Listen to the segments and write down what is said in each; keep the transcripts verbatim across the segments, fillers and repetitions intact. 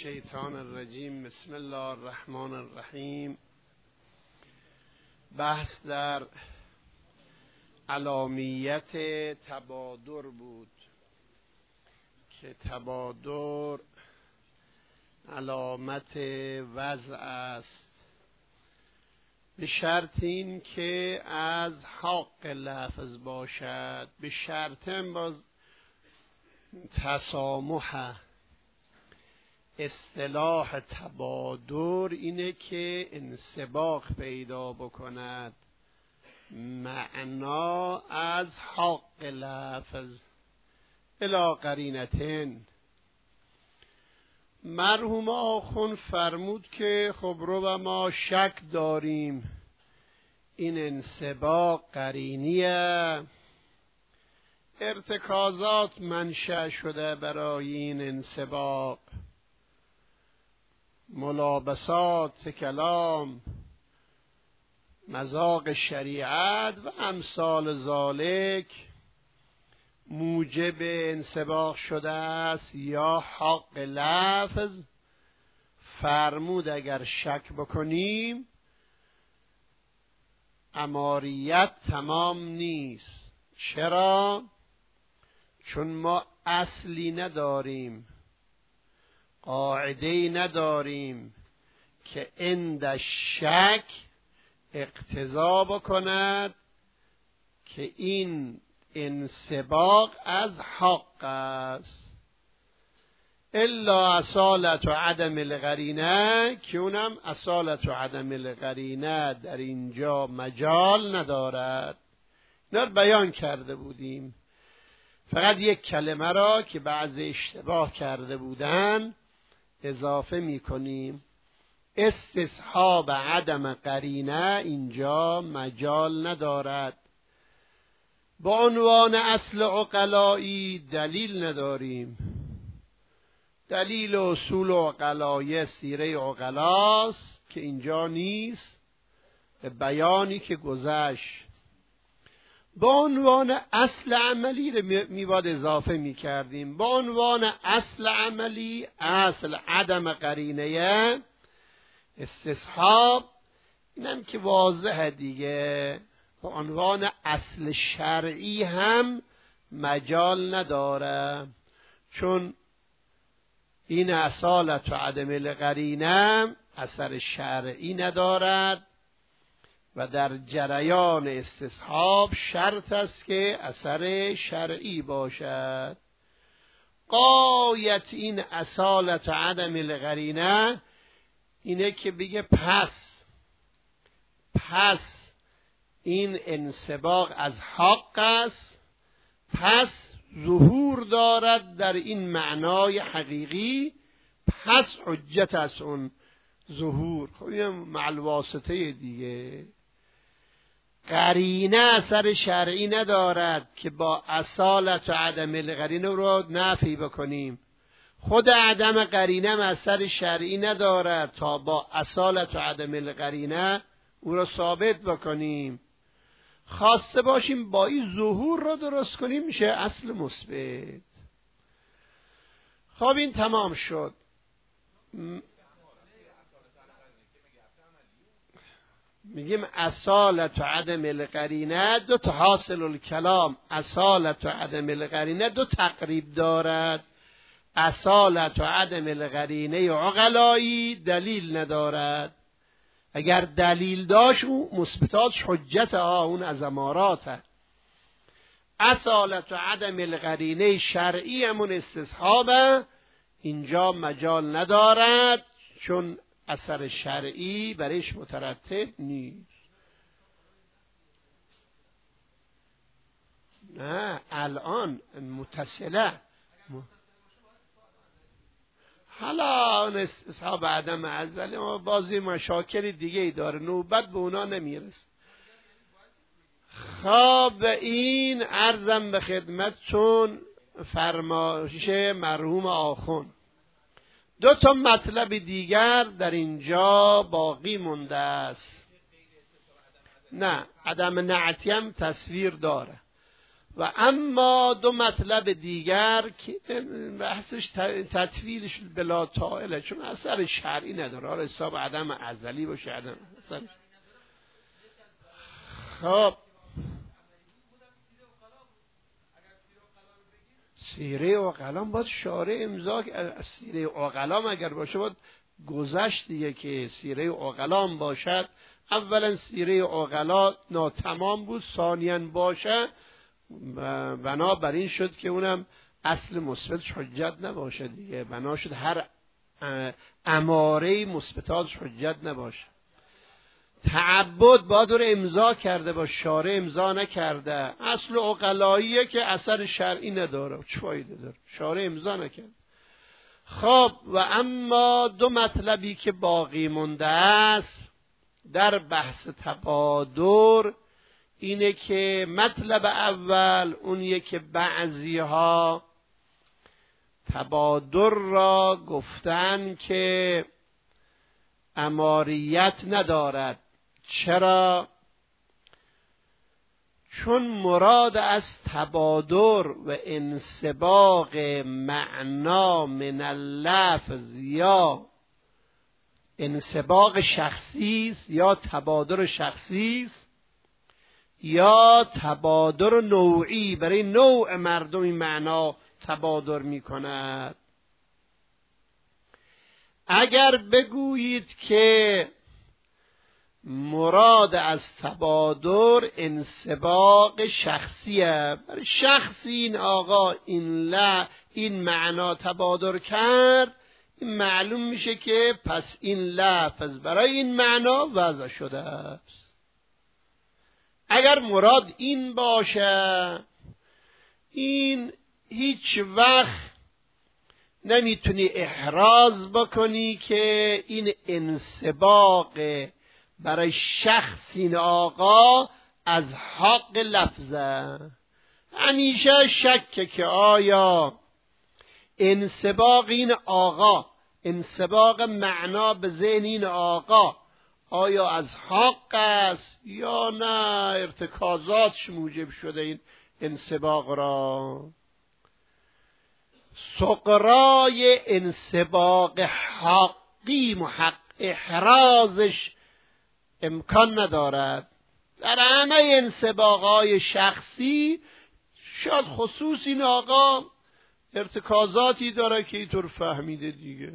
الشیطان الرجیم. بسم الله الرحمن الرحیم. بحث در علامیت تبادر بود که تبادر علامت وضع است، به شرط این که از حق لفظ باشد، به شرط باز تسامح. اصطلاح تبادر اینه که انسباق پیدا بکند، معنا از حق لفظ الی قرینتن. مرحوم آخوند فرمود که خب رو ما شک داریم این انسباق قرینیه، ارتکازات منشأ شده برای این انسباق، ملابسات کلام، مذاق شریعت و امثال ذالک موجب انسباق شده است یا حق لفظ. فرمود اگر شک بکنیم اماریت تمام نیست. چرا؟ چون ما اصلی نداریم، قاعده‌ای نداریم که عند شک اقتضا بکند که این انسباق از حق است، الا اصالت و عدم القرینه، که اونم اصالت و عدم القرینه در اینجا مجال ندارد. اینا رو بیان کرده بودیم، فقط یک کلمه را که بعضی اشتباه کرده بودن اضافه می کنیم. استصحاب عدم قرینه اینجا مجال ندارد. با عنوان اصل عقلایی دلیل نداریم. دلیل اصول عقلای سیره عقلاست که اینجا نیست، به بیانی که گذشت. با عنوان اصل عملی رو میباد اضافه میکردیم. با عنوان اصل عملی، اصل عدم قرینه استصحاب، اینم که واضحه دیگه. با عنوان اصل شرعی هم مجال نداره، چون این اصالت و عدم القرینه اثر شرعی ندارد و در جریان استصحاب شرط است که اثر شرعی باشد. غایت این اصالت و عدم القرینه اینه که بگه پس پس این انسباق از حق است، پس ظهور دارد در این معنای حقیقی، پس حجت از اون ظهور. خب این مع الواسطه دیگه. قرینه اثر شرعی ندارد که با اصالت و عدم القرینه رو نفی بکنیم. خود عدم قرینه اثر شرعی ندارد تا با اصالت و عدم القرینه او رو ثابت بکنیم. خواسته باشیم با این ظهور رو درست کنیم، میشه اصل مثبت. خب این تمام شد. میگیم اصالت و عدم القرینه دو تا حاصل الکلام، اصالت و عدم القرینه دو تقریب دارد. اصالت و عدم القرینه عقلایی دلیل ندارد. اگر دلیل داشت اون مثبتاتش حجت ها، اون از اماراته. اصالت و عدم القرینه شرعی همون استصحابه، اینجا مجال ندارد چون اثر شرعی برایش مترتب نیست. نه الان متصله. حالا اون استصحاب عدم ازلی ما بازی مشاکل دیگه ای داره، نوبت به اونا نمیرسه. خب این عرضم به خدمتتون فرمایش مرحوم آخوند. دو تا مطلب دیگر در اینجا باقی مونده است. نه عدم نعتی هم تصویر داره. و اما دو مطلب دیگر که بحثش تطویلش بلا طائله، چون اثر شرعی نداره. حالا حساب عدم ازلی باشه عدم اثر. خب سیره عقلام باید شارع امضا، سیره عقلام اگر باشه باید گذشت دیگه که سیره عقلام باشد. اولا سیره عقلا ناتمام بود، ثانیاً باشه بنابراین شد که اونم اصل مثبتش حجت نباشه دیگه، بنا شد هر اماره مثبتاتش حجت نباشه. تعبد باید رو امضا کرده با شارع امضا نکرده، اصل عقلاییه که اثر شرعی نداره، چه فایده داره؟ شارع امضا نکرده. خب و اما دو مطلبی که باقی مونده است در بحث تبادر اینه که مطلب اول اونیه که بعضی ها تبادر را گفتن که اماریت ندارد. چرا؟ چون مراد از تبادر و انسباق معنا من اللفظ یا انسباق شخصی است یا تبادر شخصی است یا تبادر نوعی، برای نوع مردم این معنا تبادر می کند. اگر بگویید که مراد از تبادر انسباق شخصیه، برای شخصی این آقا این لا این معنا تبادر کرد، این معلوم میشه که پس این لفظ برای این معنا وضع شده است. اگر مراد این باشه، این هیچ وقت نمیتونی احراز بکنی که این انسباق برای شخص این آقا از حق لفظه. همیشه شکه که آیا انسباق این آقا، انسباق معنا به ذهن این آقا آیا از حق است یا نه ارتکازاتش موجب شده این انسباق را. سقرای انسباق حقی محق احرازش امکان ندارد. در همه انسباقهای شخصی شاید خصوص این آقا ارتکازاتی داره که اینطور فهمیده دیگه.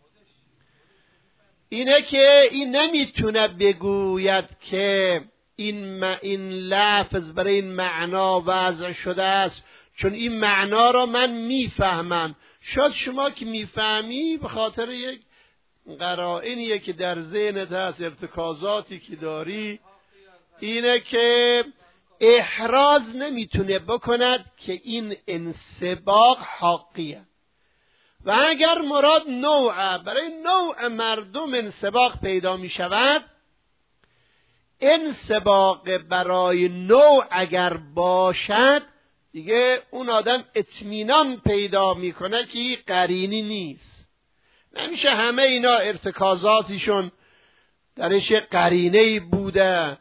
اینه که این نمیتونه بگوید که این, این لفظ برای این معنا وضع شده است چون این معنا را من میفهمم. شاید شما که میفهمی به خاطر یک قرائنیه که در ذهنت هست، ارتکازاتی که داری، اینه که احراز نمیتونه بکند که این انسباق حقیه. و اگر مراد نوع، برای نوع مردم انسباق پیدا می شود، انسباق برای نوع اگر باشد دیگه اون آدم اطمینان پیدا میکنه که این قرینی نیست. نمیشه همه اینا ارتکازاتیشون درش قرینه‌ای بوده،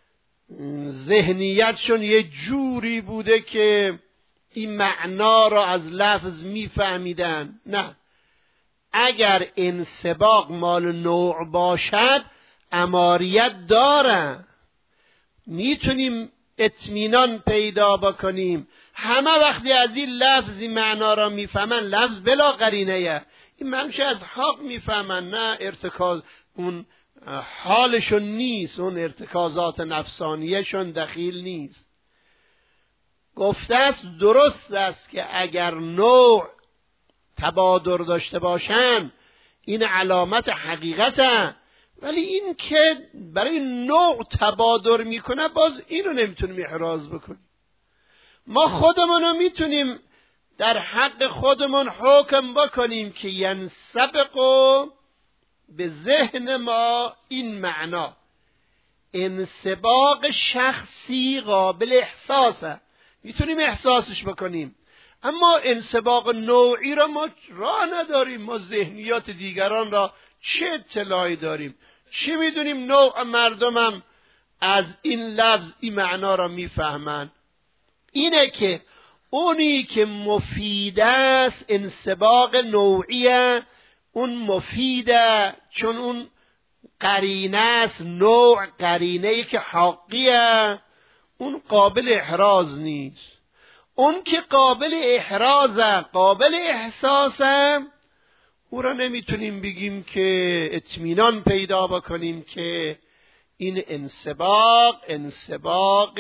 ذهنیتشون یه جوری بوده که این معنا را از لفظ میفهمیدن. نه، اگر انسباق مال نوع باشد اماریت داره، میتونیم اطمینان پیدا بکنیم. همه وقتی از این لفظ این معنا را میفهمن، لفظ بلا قرینه، این منشه از حق میفهمن، نه ارتکاز اون حالشون نیست، اون ارتکازات نفسانیشون دخیل نیست. گفته است درست است که اگر نوع تبادر داشته باشن این علامت حقیقته، ولی این که برای نوع تبادر میکنه باز اینو نمیتونیم احراز بکنیم. ما خودمونو میتونیم در حق خودمون حکم بکنیم که ینسبقو به ذهن ما این معنا. انسباق شخصی قابل احساسه، میتونیم احساسش بکنیم، اما انسباق نوعی را ما راه نداریم. ما ذهنیات دیگران را چه اطلاعی داریم؟ چه میدونیم نوع مردمم از این لفظ این معنا را میفهمن؟ اینه که اونی که مفید است انسباق نوعیه، اون مفیده چون اون قرینه است، نوع قرینه‌ای که حقیه، اون قابل احراز نیست. اون که قابل احرازه، قابل احساسه، او را نمیتونیم بگیم که اطمینان پیدا بکنیم که این انسباق انسباق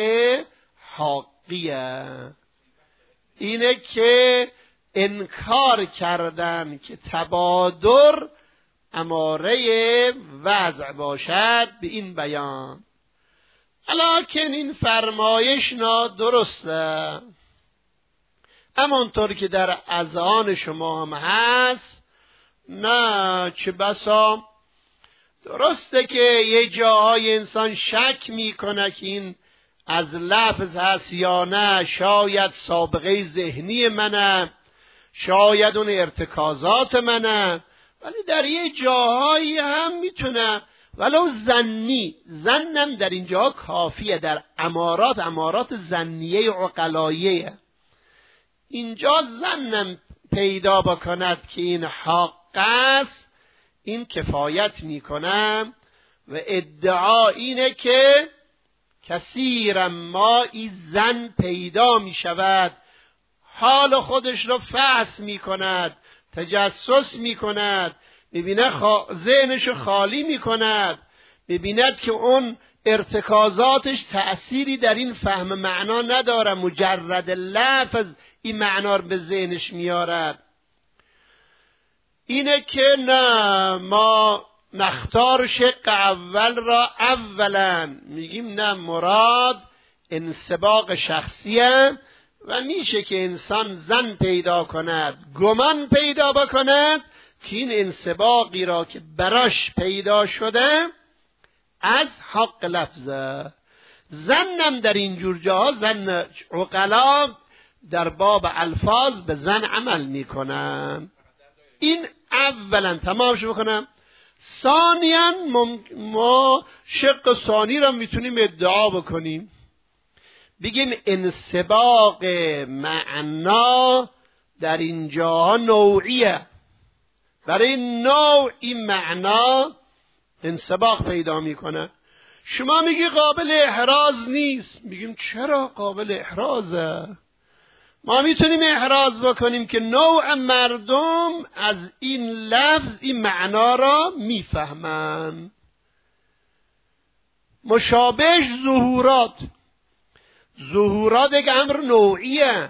حقیه. اینه که انکار کردن که تبادر اماره وضع باشد به این بیان. لکن این فرمایش نادرسته. همانطور که در اذهان شما هم هست، نه چه بسا درسته که یه جاهای انسان شک میکنه که این از لفظ هست یا نه، شاید سابقه ذهنی منه، شاید اون ارتکازات منه، ولی در یه جاهایی هم میتونه ولو زنی، زنم در اینجا کافیه، در امارات، امارات زنیه عقلاییه، اینجا زنم پیدا بکند که این حق است، این کفایت میکنم. و ادعا اینه که کثیرا ما این زن پیدا میشود، حال خودش رو فحص میکند، تجسس میکند، ببیند خا... ذهنش رو خالی میکند، ببیند که اون ارتکازاتش تأثیری در این فهم معنا نداره، مجرد لفظ این معنا رو به ذهنش میارد. اینه که نه، ما نختار شق اول را اولا، میگیم نه، مراد انسباق شخصیه و میشه که انسان زن پیدا کند، گمان پیدا بکند که این انسباقی را که براش پیدا شده از حق لفظه. زنم در این جور جاها، زن عقلا در باب الفاظ به زن عمل میکنن. این اولا تمام شو بکنم. ثانیاً ما شق ثانی را میتونیم ادعا بکنیم، بگیم انسباق معنا در اینجا نوعیه، برای نوع این معنا انسباق پیدا میکنه. شما میگی قابل احراز نیست، میگیم چرا قابل احرازه؟ ما میتونیم احراز بکنیم که نوع مردم از این لفظ این معنا را میفهمن. مشابهش ظهورات، ظهورات یک امر نوعیه،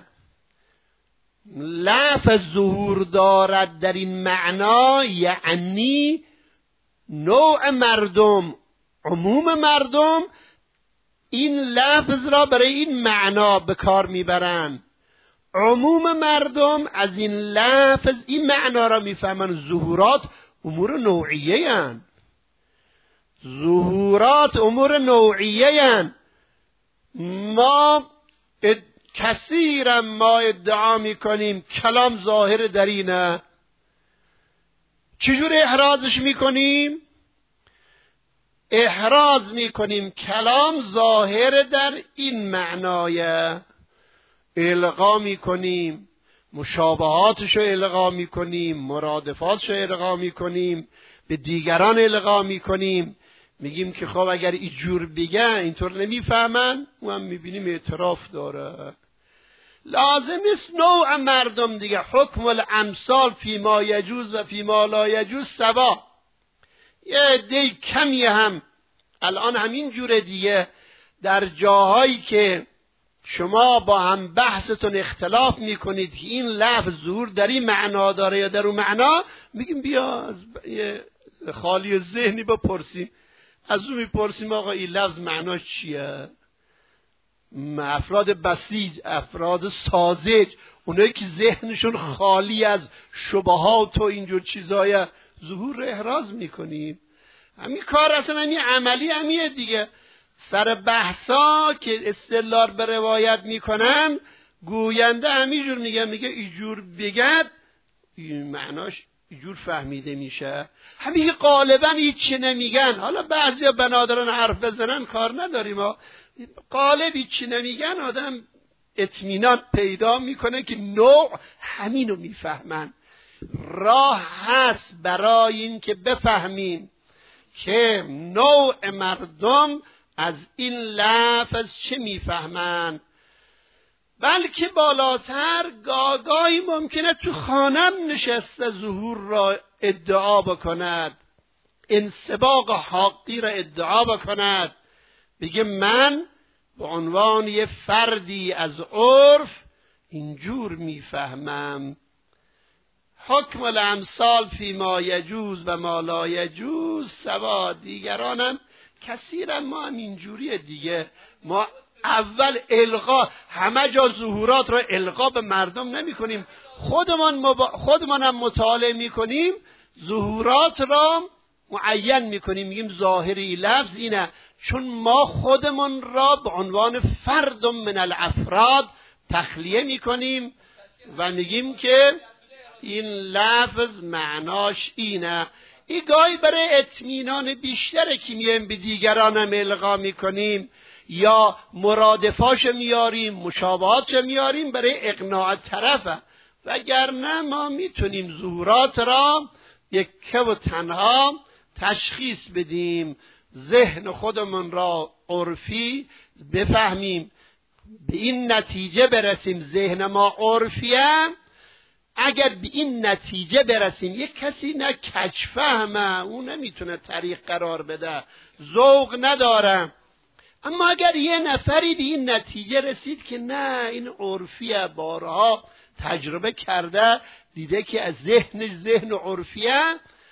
لفظ ظهور دارد در این معنا یعنی نوع مردم، عموم مردم این لفظ را برای این معنا به کار میبرند. عموم مردم از این لفظ این معنا را میفهمن. ظهورات امور نوعیه هن. ظهورات امور نوعیه هن. ما اد... کثیرا ما ادعا میکنیم کلام ظاهر در اینه. چجور احرازش میکنیم؟ احراز میکنیم کلام ظاهر در این معنایه، القا میکنیم، مشابهاتش رو القا میکنیم، مرادفاتش رو القا میکنیم، به دیگران القا میکنیم، میگیم که خب اگر اینجور بگن اینطور نمیفهمن، او هم میبینیم اعتراف داره. لازم نیست نوع مردم دیگه، حکم الامثال فی ما یجوز و فی ما لا یجوز سوا. یه عده کمی هم الان همین جوره دیگه، در جاهایی که شما با هم بحثتون اختلاف میکنید که این لفظ ظهور در این معنا داره یا در اون معنا، میگیم بیا از یه خالی ذهنی بپرسیم، از اون میپرسیم آقا این لفظ معناش چیه. افراد بسیج، افراد ساذج، اونایی که ذهنشون خالی از شبهات و اینجور چیزای، ظهور احراز میکنیم. همین کار اصلا همین عملی همیه دیگه. سر بحثا که استدلال به روایت میکنن، گوینده همینجور میگه، میگه اینجور بگد این معناش اینجور فهمیده میشه. همین غالبا هیچی نمیگن. حالا بعضیا بنادران حرف بزنن کار نداریم ها، غالب هیچی نمیگن، آدم اطمینان پیدا میکنه که نوع همینو میفهمن. راه هست برای این که بفهمیم که نوع مردم از این لفظ چه میفهمن. بلکه بالاتر گاگاهی ممکنه تو خانم نشسته ظهور را ادعا بکند، انسباق حقی را ادعا بکند، بگه من به عنوان یه فردی از عرف اینجور میفهمم. حکم الامثال فی ما یجوز و ما لا یجوز سوا. دیگرانم کثیرا ما هم اینجوریه دیگه. ما اول القا، همه جا ظهورات را القا به مردم نمی کنیم، خودمان مبا... خودمان هم مطالعه می کنیم، ظهورات را معین می کنیم، میگیم ظاهری لفظ اینه، چون ما خودمان را به عنوان فرد من الافراد تخلیه می کنیم و میگیم که این لفظ معناش اینه. این گاهی برای اطمینان بیشتره که میایم به دیگرانم القا میکنیم یا مرادفاش میاریم، مشابهاتش میاریم برای اقناع طرفه، وگرنه ما میتونیم ظهورات را یکه و تنها تشخیص بدیم، ذهن خودمون را عرفی بفهمیم، به این نتیجه برسیم ذهن ما عرفیه. اگر به این نتیجه برسیم یک کسی نه کج فهمه، اون نمیتونه طریق قرار بده، ذوق نداره، اما اگر یه نفری به این نتیجه رسید که نه این عرفیه، بارها تجربه کرده، دیده که از ذهن ذهن عرفیه،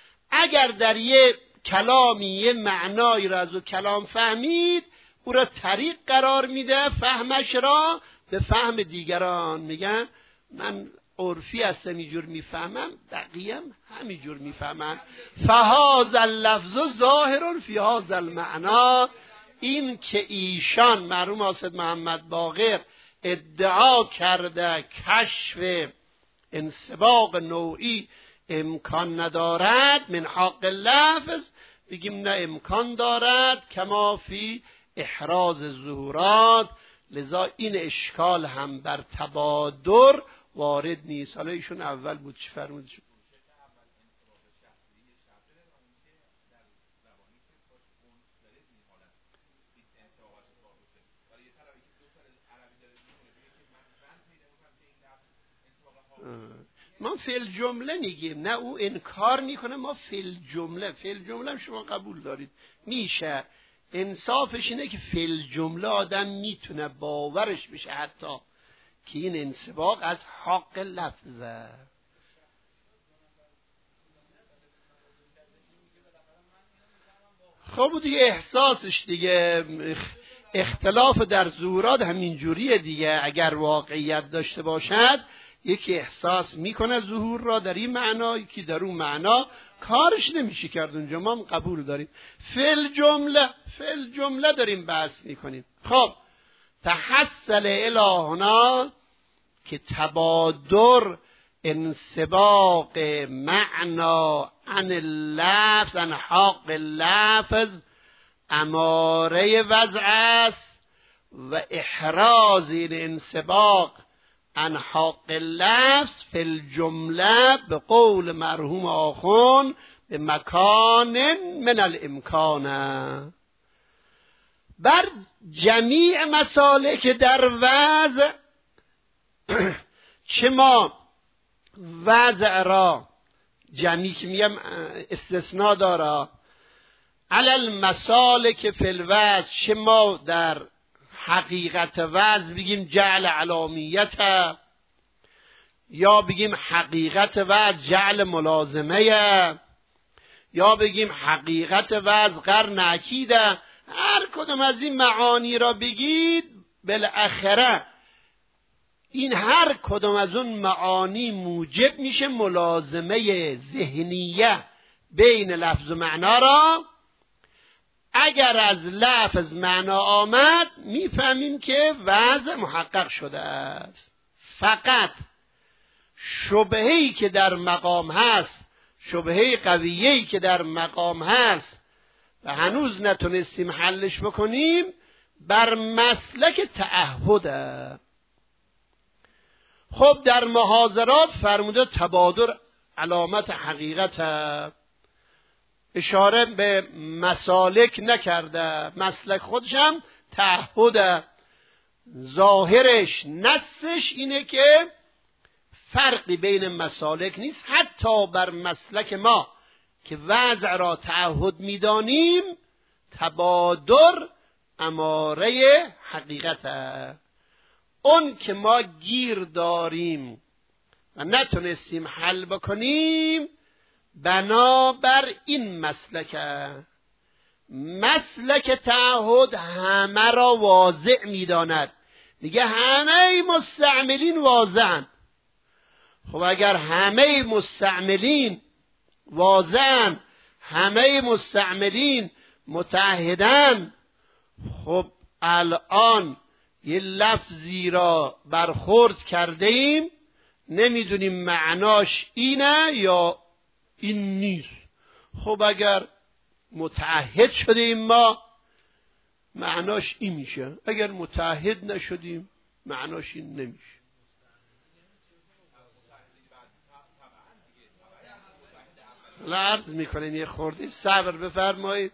اگر در یه کلامی یه معنایی را از او کلام فهمید، او را طریق قرار میده، فهمش را به فهم دیگران. میگن من عرفی هستم اینجور میفهمم، بقیه همینجور میفهمن. فهذا اللفظ ظاهر فی هذا المعنی. این که ایشان مرحوم حافظ محمد باقر ادعا کرده کشف انسباق نوعی امکان ندارد من حق لفظ، بگیم نه امکان دارد، کما فی احراز ظهورات. لذا این اشکال هم بر تبادر وارد نیست. حالا ایشون اول بود چی فرمودش؟ ما فعل جمله میگیم، نه او انکار میکنه، ما فعل جمله فعل جمله شما قبول دارید میشه. انصافش اینه که فعل جمله آدم میتونه باورش بشه حتی که این انسباق از حق لفظه. خب دیگه احساسش دیگه، اختلاف در ظهورات همین جوریه دیگه. اگر واقعیت داشته باشد یکی احساس میکنه ظهور را در این معنا، که در اون معنا کارش نمیشه کرد. اونجا ما هم قبول داریم. فعل جمله فعل جمله داریم بحث میکنیم. خب تحصل الهنا که تبادر انسباق معنا عن اللفظ عن حق اللفظ اماره وضع است و احراز این انسباق عن حق اللفظ فی الجمله به قول مرحوم آخون به مکان من الامکان. بر جمیع مسالک در وضع چه ما وضع را جمعی که میم استثناء داره، علی المسالک فی الوضع چه ما در حقیقت وضع بگیم جعل علامیت، یا بگیم حقیقت وضع جعل ملازمه، یا بگیم حقیقت وضع قرن اکیده. هر کدوم از این معانی را بگید بالاخره این هر کدوم از اون معانی موجب میشه ملازمه ذهنیه بین لفظ و معنا را. اگر از لفظ معنا آمد میفهمیم که وضع محقق شده است. فقط شبهه‌ای که در مقام هست، شبهه قویه‌ای که در مقام هست و هنوز نتونستیم حلش بکنیم، بر مسلک تعهده. خب در محاضرات فرموده تبادر علامت حقیقت، اشاره به مسالک نکرده، مسلک خودش هم تعهد، ظاهرش نصش اینه که فرقی بین مسالک نیست. حتی بر مسلک ما که وضع را تعهد میدانیم تبادر اماره حقیقت. اون که ما گیر داریم و نتونستیم حل بکنیم بنابر این مسلک، مسلک تعهد همه را واضع میداند. میگه همه مستعملین واضعن. خب اگر همه مستعملین واضعن، همه مستعملین متعهدن، خب الان یه لفظی را برخورد کرده ایم نمیدونیم معناش اینه یا این نیست. خب اگر متعهد شدیم ما معناش این میشه، اگر متعهد نشدیم معناش این نمیشه. عرض میکنیم یه خورده صبر بفرمایید.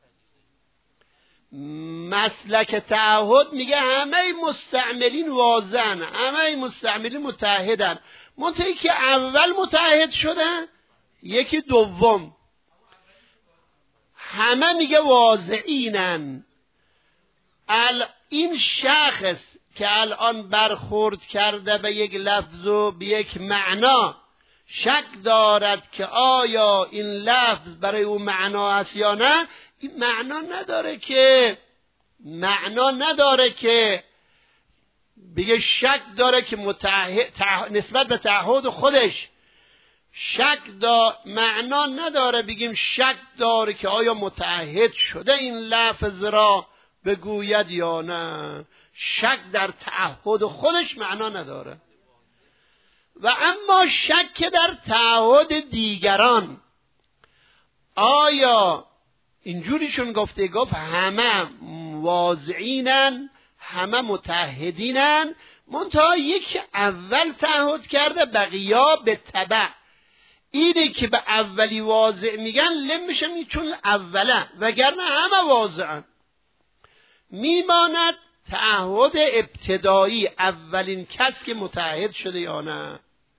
مسلک تعهد میگه همه مستعملین واضحن، همه مستعملین متعهدن، منتهی که اول متعهد شدن یکی دوم، همه میگه واضعینن. ال این شخص که الان برخورد کرده به یک لفظ و به یک معنا شک دارد که آیا این لفظ برای اون معنا است یا نه، این معنا نداره که معنا نداره که بگه شک داره که متعهد نسبت به تعهد خودش شک دار، معنا نداره بگیم شک داره که آیا متعهد شده این لفظ را بگوید یا نه. شک در تعهد خودش معنا نداره. و اما شک در تعهد دیگران، آیا اینجوریشون گفته گفت همه واضعینن، همه متعهدینن، منتها یکی اول تعهد کرده بقیه به تبع. اینه که به اولی واضع میگن لم میشه چون اوله، وگرنه همه واضعن. میماند تعهد ابتدایی، اولین کس که متعهد شده یا نه.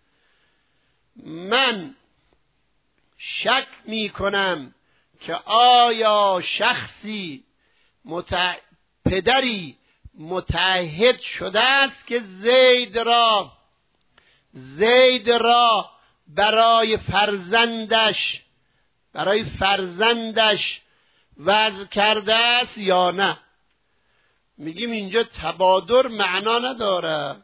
من شک میکنم که آیا شخصی متع... پدری متعهد شده است که زید را زید را برای فرزندش برای فرزندش وضع کرده است یا نه. میگیم اینجا تبادر معنا نداره.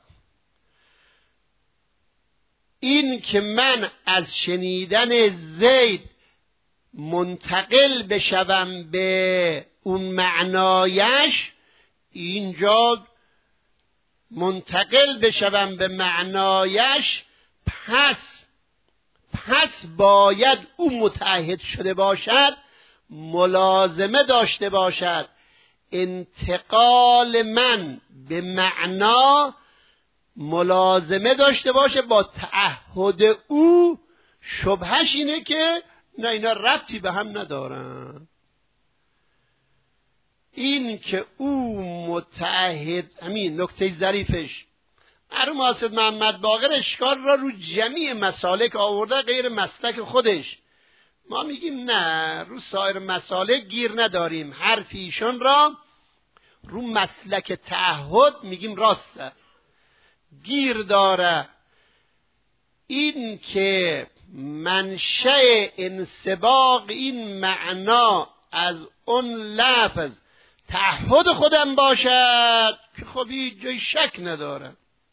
این که من از شنیدن زید منتقل بشوم به اون معنایش، اینجا منتقل بشوم به معنایش، پس پس باید او متعهد شده باشد، ملازمه داشته باشد. انتقال من به معنا ملازمه داشته باشه با تعهد او. شبهش اینه که نه، اینا ربطی به هم ندارن. این که او متعهد، همین نکته ظریفش، مرحوم حافظ محمد باقر اشکال را رو جمیع مسالک آورده غیر مسلک خودش. ما میگیم نه، رو سایر مسالک گیر نداریم. حرف ایشون را رو مسلک تعهد میگیم راسته، گیر داره. این که منشأ انسباق این معنا از اون لفظ تعهد خودم باشد که خب این جای شک نداره.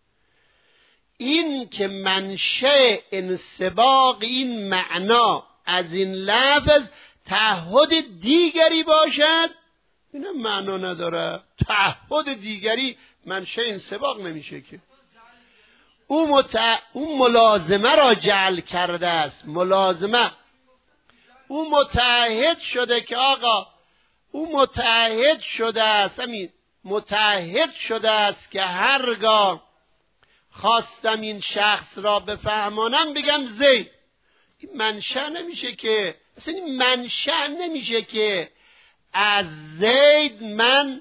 این که منشأ انسباق این معنا از این لفظ تعهد دیگری باشد، این معنا نداره. تعهد دیگری منشأ انسباق نمیشه که. او, متع... او ملازمه را جعل کرده است. ملازمه، او متعهد شده که آقا او متعهد شده است، همین متعهد شده است که هرگاه خواستم این شخص را بفهمانم بگم زید. این منشأ نمیشه که، اصلا این منشأ نمیشه که از زید من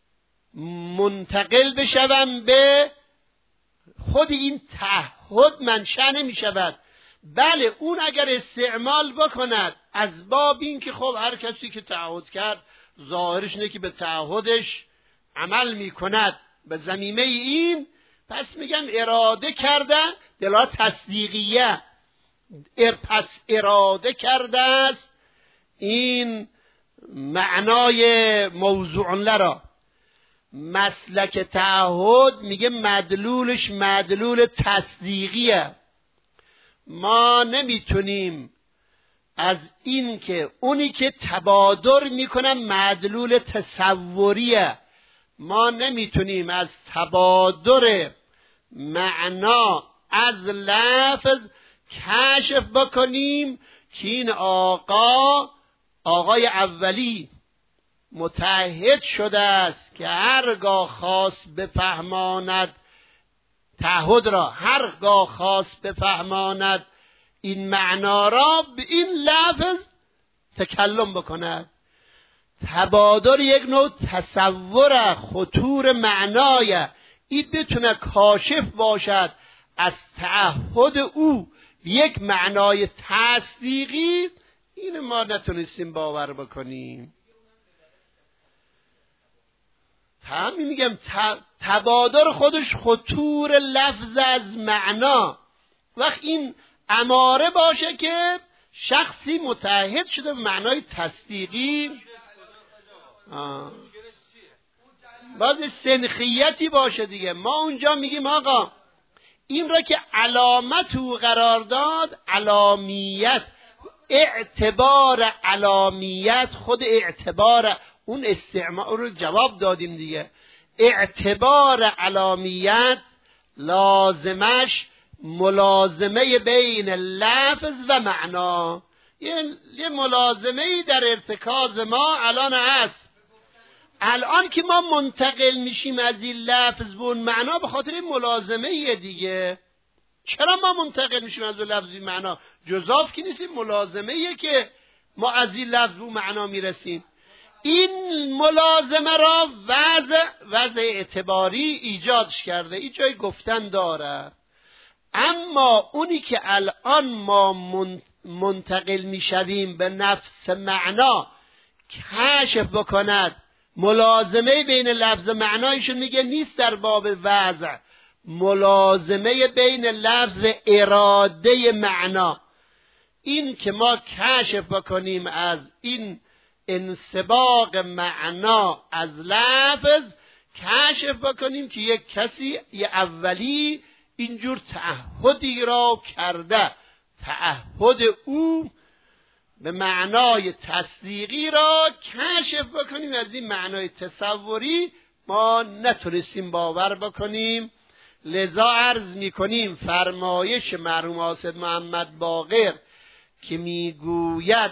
منتقل بشوم به خود این تعهد. منشأ نمیشود. بله اون اگر استعمال بکند از باب این که خب هر کسی که تعهد کرد ظاهرش اینه که به تعهدش عمل میکند به ضمیمه این، پس میگم اراده کردن دلالت تصدیقیه، ار پس اراده کرده است این معنای موضوع لرا. مسلک تعهد میگه مدلولش مدلول تصدیقیه. ما نمیتونیم از این که اونی که تبادر میکنن مدلول تصوریه، ما نمیتونیم از تبادر معنا از لفظ کشف بکنیم که این آقا آقای اولی متعهد شده است که هرگاه خواست بفهماند تعهد را، هرگاه خواست بفهماند این معنا را به این لفظ تکلم بکند. تبادر یک نوع تصور خطور معنای، این بتونه کاشف باشد از تعهد او یک معنای تصدیقی. این ما نتونستیم باور بکنیم. همین میگم تبادر خودش خطور لفظ از معنا. وقت این اماره باشه که شخصی متعهد شده به معنای تصدیقی، باز سنخیتی باشه دیگه. ما اونجا میگیم آقا این را که علامت او قرار داد، علامیت، اعتبار علامیت، خود اعتبار اون استعمال رو جواب دادیم دیگه. اعتبار علامیت لازمش ملازمه بین لفظ و معنا. یه, یه ملازمه در ارتکاز ما الان هست. الان که ما منتقل میشیم از این لفظ به اون معنا به خاطر این ملازمه دیگه. چرا ما منتقل میشیم از اون لفظ به معنا؟ جزاف که نیستیم، ملازمه که ما از این لفظ به معنا میرسیم. این ملازمه را وضع وضع اعتباری ایجادش کرده، این جای گفتن داره. اما اونی که الان ما منتقل میشویم به نفس معنا کشف بکند ملازمه بین لفظ معنایشون، میگه نیست در باب وضع، ملازمه بین لفظ اراده معنا. این که ما کشف بکنیم از این انسباق معنا از لفظ، کشف بکنیم که یک کسی یه اولی اینجور تعهدی را کرده، تعهد او به معنای تصدیقی را کشف بکنیم از این معنای تصوری ما نتونستیم باور بکنیم. لذا عرض میکنیم فرمایش مرحوم حاسد محمد باقر که میگوید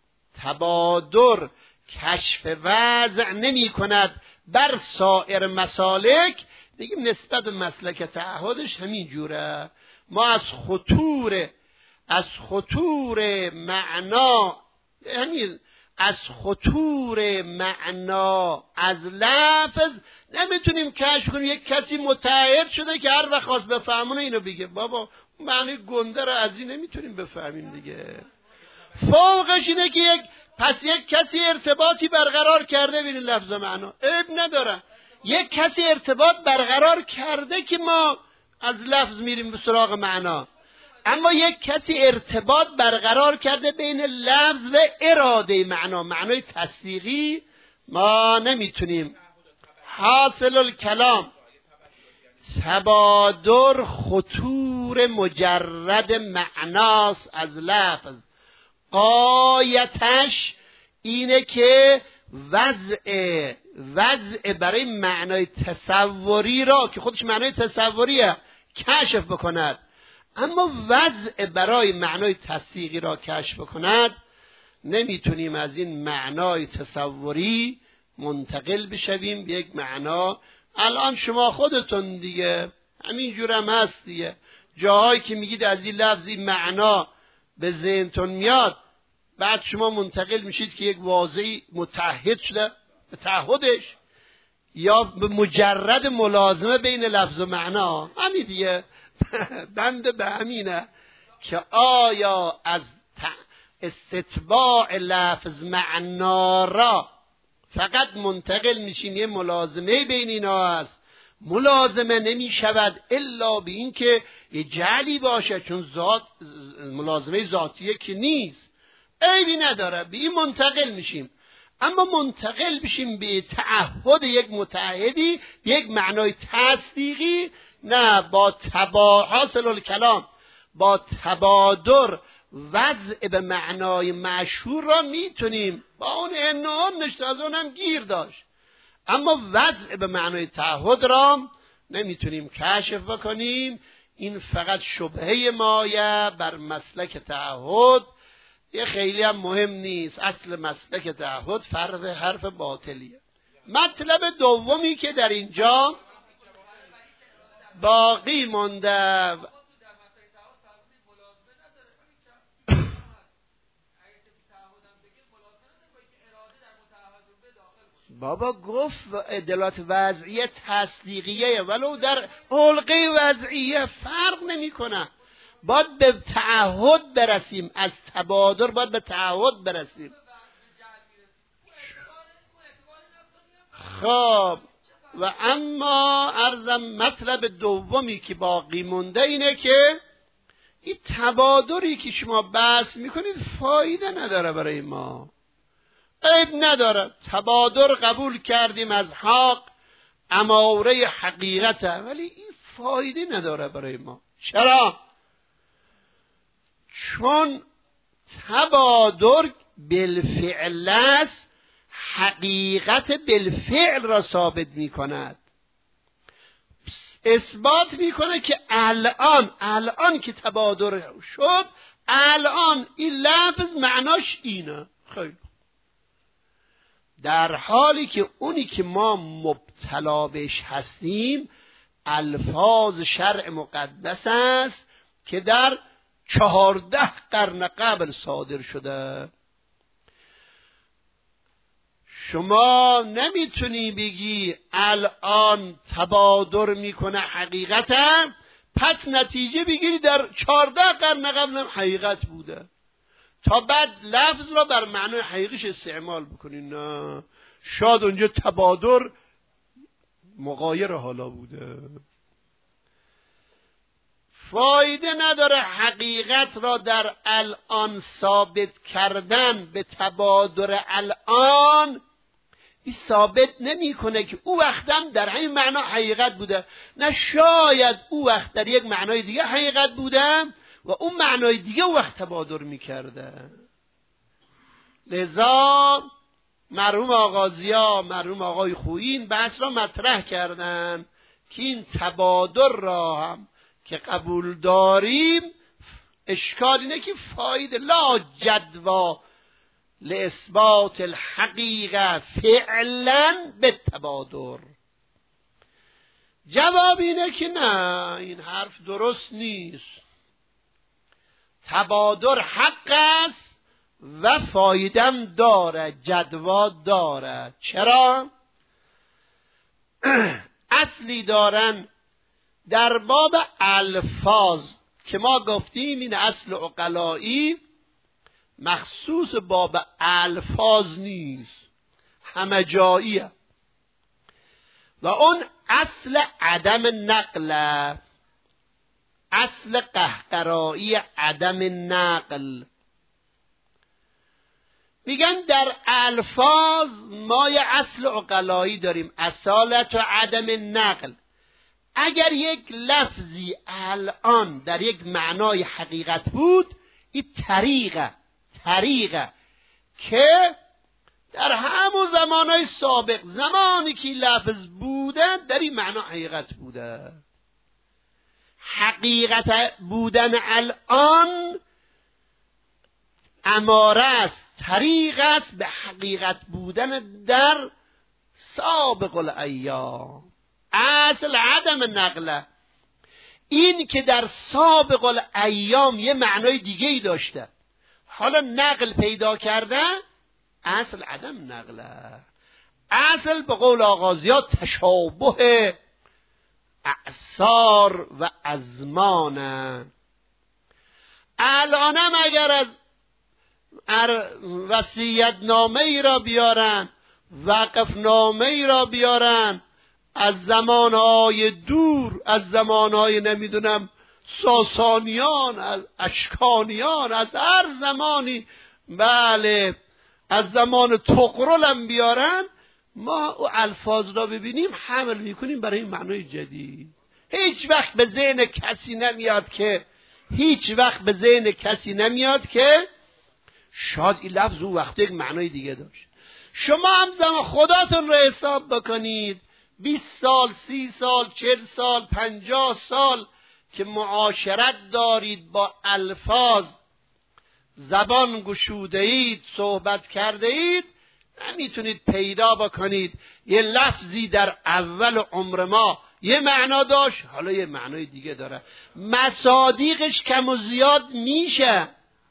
تبادر کشف وضع نمی کند بر سایر مسالک، بگیم نسبت به مسلک تعهدش همین جوره. ما از خطور از خطور معنا، همین از خطور معنا از لفظ نمیتونیم کشف کنیم. یک کسی متعهد شده که هر وقت خواست بفهمونه اینو بگه. بابا معنی گنده رو از این نمیتونیم بفهمیم دیگه. فوقش اینه که یک پس یک کسی ارتباطی برقرار کرده بین لفظ معنا، عیب نداره. یک کسی ارتباط برقرار کرده که ما از لفظ میریم به سراغ معنا. اما یک کسی ارتباط برقرار کرده بین لفظ و اراده معنا، معنای تصدیقی، ما نمیتونیم. حاصل الکلام تبادر خطور مجرد معناست از لفظ. غایتش اینه که وضع وضع برای معنای تصوری را که خودش معنای تصوریه کشف بکند، اما وضع برای معنای تصدیقی را کشف بکند نمیتونیم از این معنای تصوری منتقل بشویم به یک معنا. الان شما خودتون دیگه همینجور هم هست دیگه. جاهایی که میگید از این لفظی معنا به ذهنتون میاد، بعد شما منتقل میشید که یک واژه‌ای متحد شده به تعهدش، یا به مجرد ملازمه بین لفظ و معنا. همین دیگه. بنده به همینه که آیا از استتباع لفظ معنا را فقط منتقل میشیم یه ملازمه بین اینا هست؟ ملازمه نمی شود الا به این که یه جعلی باشه، چون ذات ملازمه ذاتیه که نیست، عیبی نداره، به این منتقل میشیم. اما منتقل بشیم به تعهد یک متعهدی، یک معنای تصدیقی، نه، با تبا حاصل الکلام با تبادر وضع به معنای مشهور را میتونیم با اون انعام نشته، از اونم گیر داشت، اما وضع به معنای تعهد را نمیتونیم کشف بکنیم. این فقط شبهه مایه بر مسلک تعهد، یه خیلی هم مهم نیست. اصل مسلک تعهد فرض حرف باطلیه. مطلب دومی که در اینجا باقی مانده، بابا گفت ادلات وضعیه تصدیقیه، ولو در حلقه وضعیه فرق نمی کنه. باید به تعهد برسیم، از تبادر باید به تعهد برسیم. خب و اما عرضم مطلب دومی که باقی مونده اینه که این تبادری که شما بحث میکنید فایده نداره برای ما، عیب نداره. تبادر قبول کردیم از حق، اماره حقیقته، ولی این فایده نداره برای ما. چرا؟ چون تبادر بالفعل است، حقیقت بالفعل را ثابت می کند، اثبات می کنه که الان الان که تبادر شد، الان این لفظ معناش اینه. خیلی در حالی که اونی که ما مبتلا بهش هستیم الفاظ شرع مقدس است که در چهارده قرن قبل صادر شده. شما نمیتونی بگی الان تبادر میکنه حقیقتا، پس نتیجه بگیری در چهارده قرن قبل هم حقیقت بوده، تا بعد لفظ را بر معنای حقیقیش استعمال بکنی. نه، شاید اونجا تبادر مغایر حالا بوده. فایده نداره حقیقت را در الان ثابت کردن به تبادر الان. این ثابت نمی کنه که او وقتم در همین معنا حقیقت بوده، نه، شاید او وقت در یک معنای دیگه حقیقت بوده و اون معنای دیگه او وقت تبادر می کرده. لذا مرحوم آغازیا، مرحوم آقای خویی این بحث را مطرح کردن که این تبادر را هم که قبول داریم، اشکال اینه که فایده لا جدوا لاثبات الحقیقه فعلا به تبادر. جواب اینه که نه، این حرف درست نیست. تبادر حق است و فایدم داره، جدوا داره. چرا؟ اصلی دارن در باب الفاظ که ما گفتیم این اصل عقلایی مخصوص باب الفاظ نیست، همه جاییه، و اون اصل عدم نقل، اصل قهقرایی عدم نقل. میگن در الفاظ ما یه اصل عقلایی داریم، اصالت و عدم نقل. اگر یک لفظی الان در یک معنای حقیقت بود، این طریقه طریقه که در همون زمانهای سابق، زمانی که لفظ بوده، در این معنا حقیقت بوده. حقیقت بودن الان اماره است، طریق است به حقیقت بودن در سابق الایام. اصل عدم نقله این که در سابق الایام یه معنای دیگه ای داشته، حالا نقل پیدا کرده، اصل عدم نقله. اصل به قول آغازیات تشابه اعصار و ازمانه. الانم اگر از وصیت نامه ای را بیارن، وقف نامه ای را بیارن، از زمانهای دور، از زمانهای نمیدونم ساسانیان، از اشکانیان، از هر زمانی، بله از زمان طغرل هم بیارن، ما او الفاظ را ببینیم حمل میکنیم برای این معنای جدید. هیچ وقت به ذهن کسی نمیاد که هیچ وقت به ذهن کسی نمیاد که شاید این لفظ او وقت یک معنای دیگه داشت. شما هم زمان خداتون رو حساب بکنید، بیست سال، سی سال، چل سال، پنجاه سال که معاشرت دارید با الفاظ، زبان گشوده اید، صحبت کرده اید، نمیتونید پیدا بکنید یه لفظی در اول عمر ما یه معنا داشت حالا یه معنای دیگه داره. مصادیقش کم و زیاد میشه،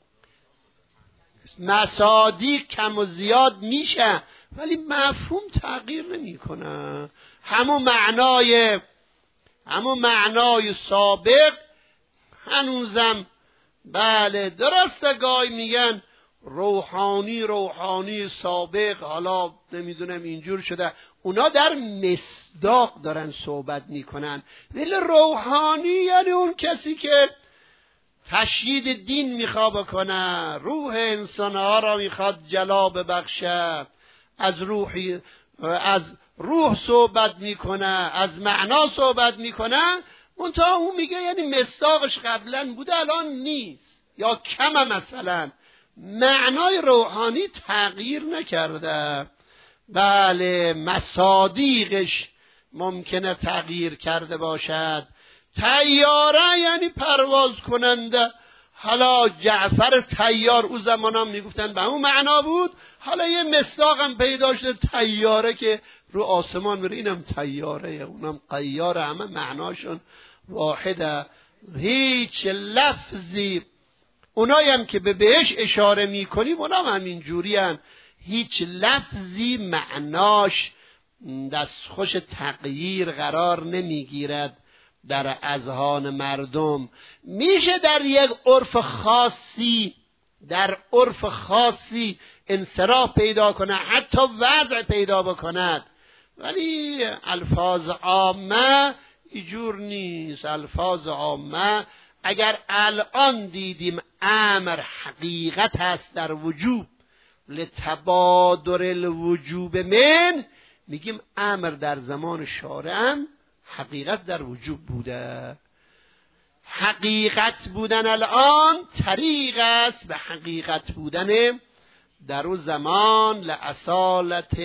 مصادیق کم و زیاد میشه، ولی مفهوم تغییر نمیکنه. همون معنای همون معنای سابق هنوزم بله درسته. گاهی میگن روحانی روحانی سابق، حالا نمیدونم اینجور شده، اونا در مصداق دارن صحبت میکنن. ولی روحانی یعنی اون کسی که تشیید دین میخواد بکنه، روح انسانها را میخواد جلا ببخشه، از روحی از روح صحبت میکنه، از معنا صحبت میکنه. منتها اون میگه یعنی مصداقش قبلا بوده الان نیست یا کمه، مثلا معنای روحانی تغییر نکرده. بله مصادیقش ممکنه تغییر کرده باشد. طیاره یعنی پرواز کننده. حالا جعفر طیار او زمان هم میگفتن به اون معنا بود، حالا یه مصداق هم پیدا شده طیاره که رو آسمان میره، اینم طیاره، اونم قیاره، همه معناشون واحده. هیچ لفظی اونایی هم که به بهش اشاره میکنیم اونا هم همین جوری هم. هیچ لفظی معناش دستخوش تغییر قرار نمیگیرد در اذهان مردم. میشه در یک عرف خاصی در عرف خاصی انصراف پیدا کنه، حتی وضع پیدا بکند، ولی الفاظ عامه اینجور نیست. الفاظ عامه اگر الان دیدیم امر حقیقت هست در وجوب، لتبادر الوجوب من، میگیم امر در زمان شارع حقیقت در وجوب بوده. حقیقت بودن الان طریق است به حقیقت بودن در اون زمان. لأصالت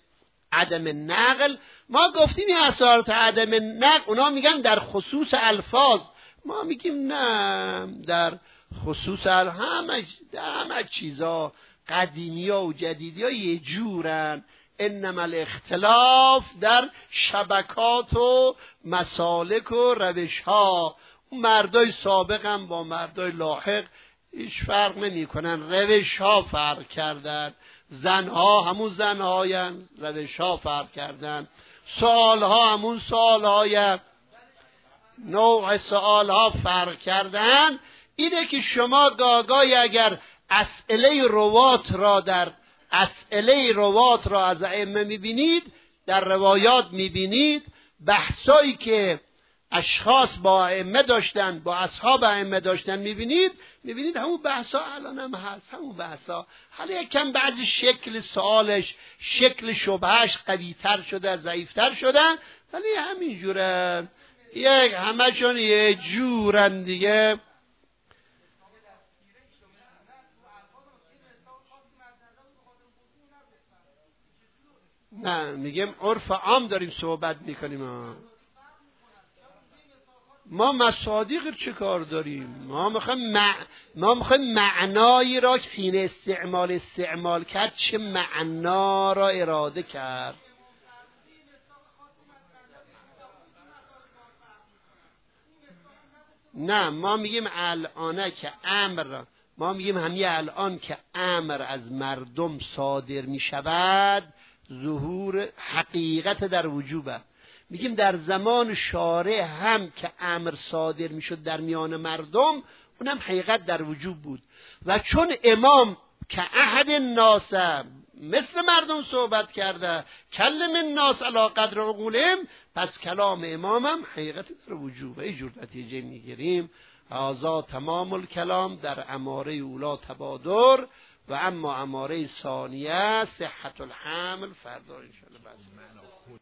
عدم نقل، ما گفتیم این اصالت عدم نقل، اونا میگن در خصوص الفاظ، ما میگیم نه، در خصوص همه در همه چیزا قدیمی ها و جدیدی ها یه جورن. انما الاختلاف در شبکات و مسالک و روش ها. مردای سابق هم با مردای لاحق هیچ فرق نمی کنن، روش ها فرق کردن. زنها همون زنهاین، روش ها فرق کردن. سوال ها همون سوال های، نوع سوال ها فرق کردن. اینه که شما گاگای اگر اسئله روات را در اسئله روات را از ائمه میبینید، در روایات میبینید، بحثایی که اشخاص با ائمه داشتن، با اصحاب ائمه داشتن میبینید، میبینید همون بحثا الان هم هست، همون بحثا. حالا یکم بعضی شکل سوالش، شکل شبهش قوی‌تر شده، ضعیف‌تر شدن، ولی همین جورن، یک همشون یه جورن دیگه. نه میگم عرف عام داریم صحبت میکنیم. ما مصادیق چه کار داریم؟ ما میخوایم مع... ما میخوایم معنایی را که حین استعمال استعمال کرد چه معنا را اراده کرد. نه ما میگیم الان که امر، ما میگیم همین الان که امر از مردم صادر میشود ظهور حقیقت در وجوبه. میگیم در زمان شارع هم که امر صادر میشد در میان مردم اونم حقیقت در وجوب بود و چون امام که احد الناس مثل مردم صحبت کرده کلم الناس علی قدر عقولهم، پس کلام امامم حقیقت در وجوب. اینجور نتیجه میگیریم. هذا تمام الکلام در اماره اولا تبادر و اما اماره ثانیه صحت الحمل فردا ان شاء الله.